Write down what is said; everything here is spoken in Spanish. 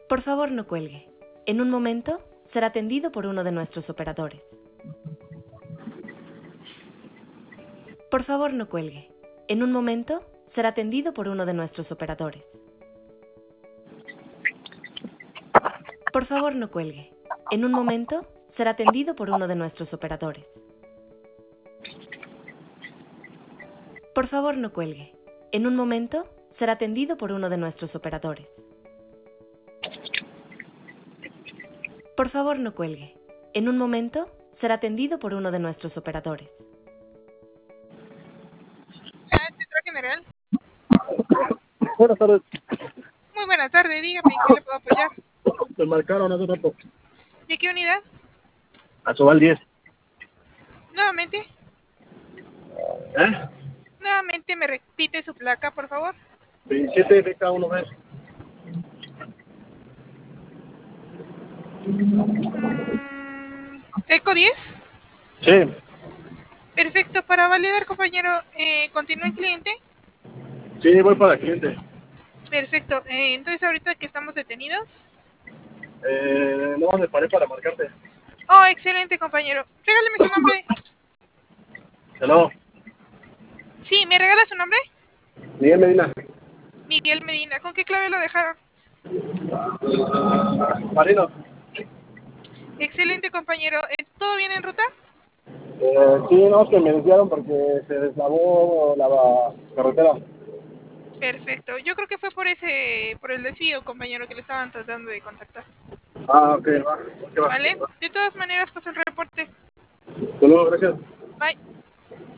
Por favor, no cuelgue. En un momento será atendido por uno de nuestros operadores. Por favor, no cuelgue. En un momento será atendido por uno de nuestros operadores. Por favor, no cuelgue. En un momento será atendido por uno de nuestros operadores. Por favor, no cuelgue. En un momento será atendido por uno de nuestros operadores. Por favor, no cuelgue. En un momento será atendido por uno de nuestros operadores. Centro General. Buenas tardes. Muy buenas tardes, dígame, ¿en qué le puedo apoyar? Me marcaron hace rato. ¿De qué unidad? Asobal 10. Nuevamente. Nuevamente me repite su placa, por favor. 27 BK1B. ¿Eco 10? Sí. Perfecto, para validar, compañero, ¿continúa el cliente? Sí, voy para el cliente. Perfecto, entonces ahorita que estamos detenidos. No, me paré para marcarte. Oh, excelente, compañero. Regáleme su nombre. Hello. Sí, ¿me regala su nombre? Miguel Medina. Miguel Medina. ¿Con qué clave lo dejaron? Marino. Excelente, compañero. ¿Todo bien en ruta? Sí, no, que me desviaron porque se deslavó la carretera. Perfecto. Yo creo que fue por el desvío, compañero, que le estaban tratando de contactar. Ah, ok, va. Okay, va. ¿Vale? De todas maneras, paso el reporte. Hasta luego, gracias. Bye.